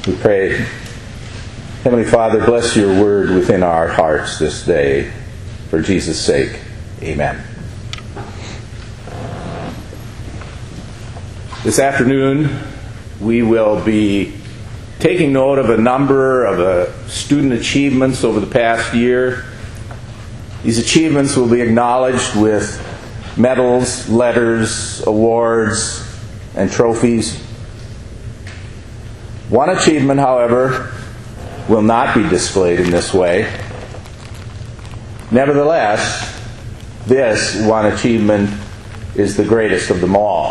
We pray. Heavenly Father, bless your word within our hearts this day. For Jesus' sake, amen. This afternoon, we will be taking note of a number of student achievements over the past year. These achievements will be acknowledged with medals, letters, awards, and trophies. One achievement, however, will not be displayed in this way. Nevertheless, this one achievement is the greatest of them all.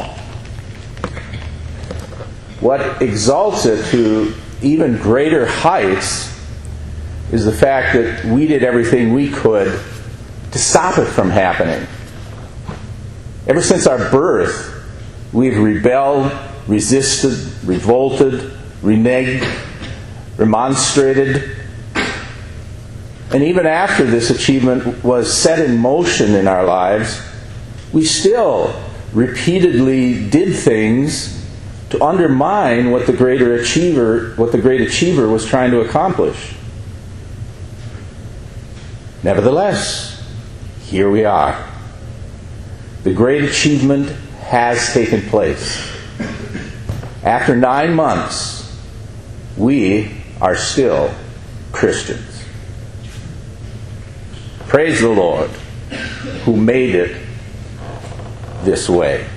What exalts it to even greater heights is the fact that we did everything we could to stop it from happening. Ever since our birth, we've rebelled, resisted, revolted, reneged, remonstrated. And even after this achievement was set in motion in our lives, we still repeatedly did things to undermine what the great achiever was trying to accomplish. Nevertheless, here we are. The great achievement has taken place. After 9 months, we are still Christians. Praise the Lord, who made it this way.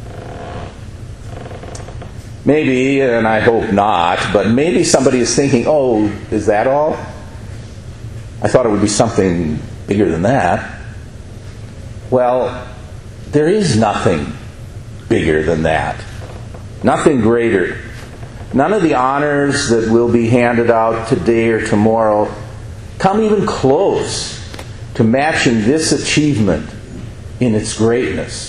Maybe, and I hope not, but maybe somebody is thinking, oh, is that all? I thought it would be something bigger than that. Well, there is nothing bigger than that. Nothing greater. None of the honors that will be handed out today or tomorrow come even close to matching this achievement in its greatness.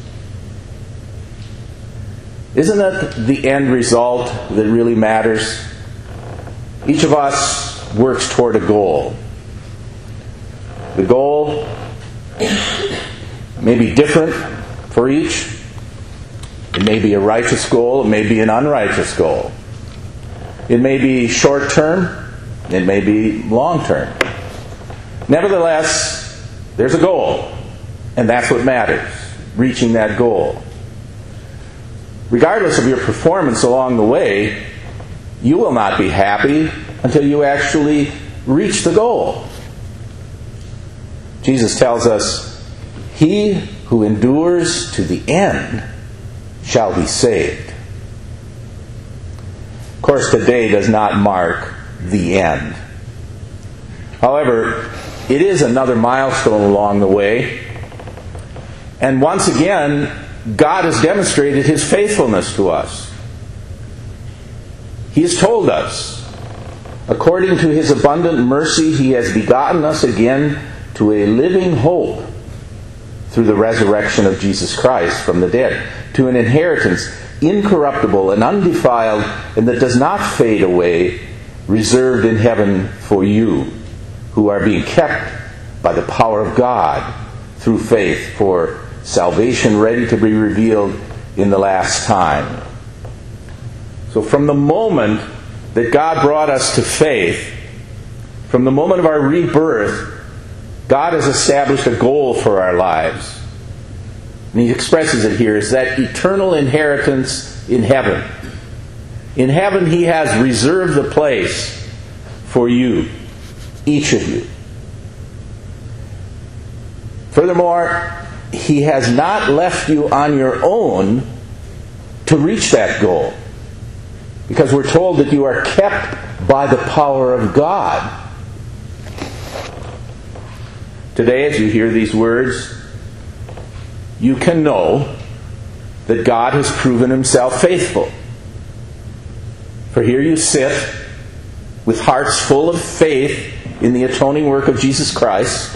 Isn't it the end result that really matters? Each of us works toward a goal. The goal may be different for each. It may be a righteous goal. It may be an unrighteous goal. It may be short-term. It may be long-term. Nevertheless, there's a goal. And that's what matters. Reaching that goal. Regardless of your performance along the way, you will not be happy until you actually reach the goal. Jesus tells us, "He who endures to the end shall be saved." Of course, today does not mark the end. However, it is another milestone along the way. And once again, God has demonstrated His faithfulness to us. He has told us, according to His abundant mercy, He has begotten us again to a living hope through the resurrection of Jesus Christ from the dead, to an inheritance incorruptible and undefiled, and that does not fade away, reserved in heaven for you, who are being kept by the power of God through faith for salvation ready to be revealed in the last time. So from the moment that God brought us to faith, from the moment of our rebirth, God has established a goal for our lives. And He expresses it here as that eternal inheritance in heaven. In heaven He has reserved a place for you, each of you. Furthermore, He has not left you on your own to reach that goal. Because we're told that you are kept by the power of God. Today, as you hear these words, you can know that God has proven Himself faithful. For here you sit with hearts full of faith in the atoning work of Jesus Christ.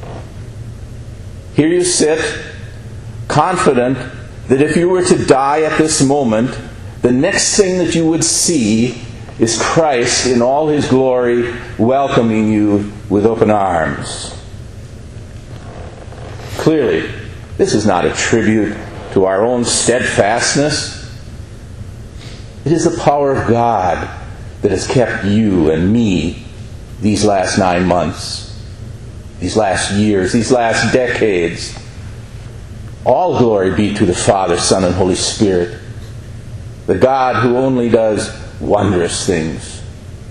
Here you sit, confident that if you were to die at this moment, the next thing that you would see is Christ in all His glory welcoming you with open arms. Clearly, this is not a tribute to our own steadfastness. It is the power of God that has kept you and me these last 9 months, these last years, these last decades. All glory be to the Father, Son, and Holy Spirit, the God who only does wondrous things.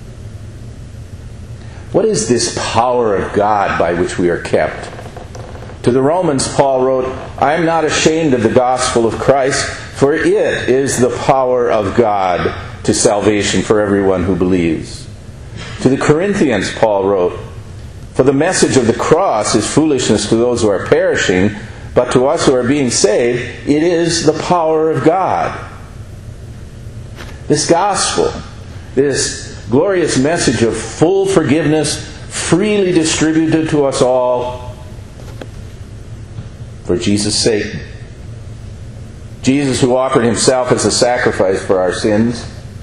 What is this power of God by which we are kept? To the Romans, Paul wrote, I am not ashamed of the gospel of Christ, for it is the power of God to salvation for everyone who believes. To the Corinthians, Paul wrote, for the message of the cross is foolishness to those who are perishing, but to us who are being saved, it is the power of God. This gospel, this glorious message of full forgiveness, freely distributed to us all for Jesus' sake. Jesus, who offered himself as a sacrifice for our sins.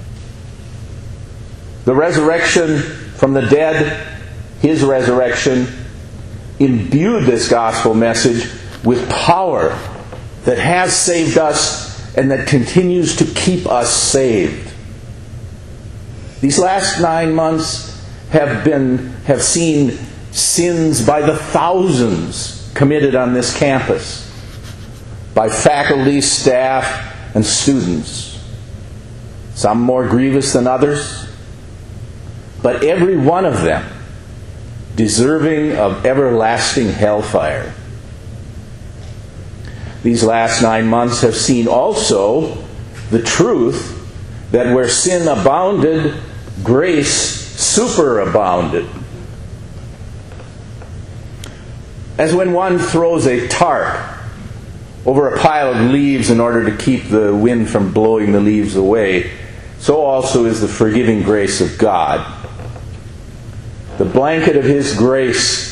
The resurrection from the dead, his resurrection, imbued this gospel message with power that has saved us and that continues to keep us saved. These last 9 months have seen sins by the thousands committed on this campus, by faculty, staff, and students. Some more grievous than others, but every one of them deserving of everlasting hellfire. These last 9 months have seen also the truth that where sin abounded, grace superabounded. As when one throws a tarp over a pile of leaves in order to keep the wind from blowing the leaves away, so also is the forgiving grace of God. The blanket of his grace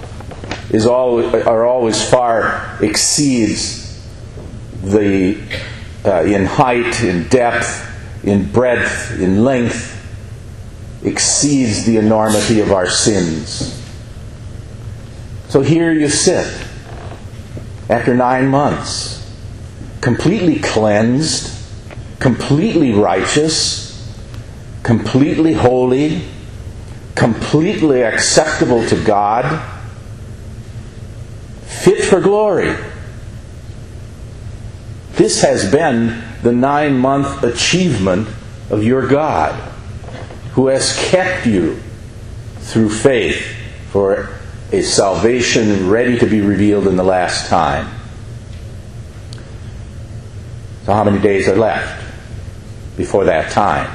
always far exceeds the in height, in depth, in breadth, in length, exceeds the enormity of our sins. So here you sit, after 9 months, completely cleansed, completely righteous, completely holy, completely acceptable to God, fit for glory. This has been the 9-month achievement of your God, who has kept you through faith for a salvation ready to be revealed in the last time. So how many days are left before that time?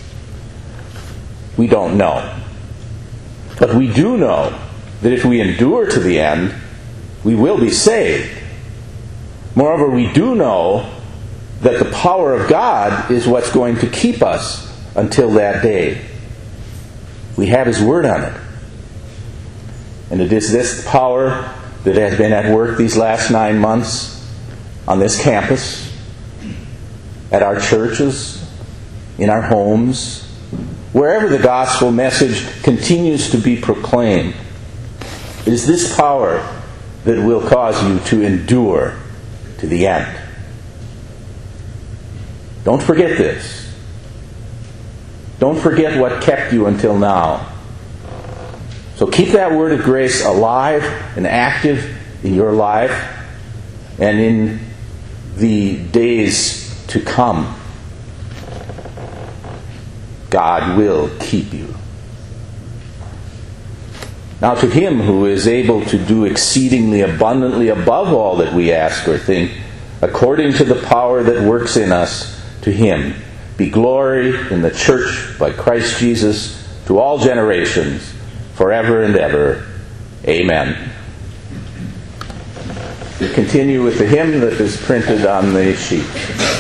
We don't know. But we do know that if we endure to the end, we will be saved. Moreover, we do know that the power of God is what's going to keep us until that day. We have His Word on it. And it is this power that has been at work these last 9 months on this campus, at our churches, in our homes, wherever the gospel message continues to be proclaimed. It is this power that will cause you to endure to the end. Don't forget this. Don't forget what kept you until now. So keep that word of grace alive and active in your life and in the days to come. God will keep you. Now to Him who is able to do exceedingly abundantly above all that we ask or think, according to the power that works in us, to Him be glory in the church by Christ Jesus to all generations, forever and ever. Amen. We continue with the hymn that is printed on the sheet.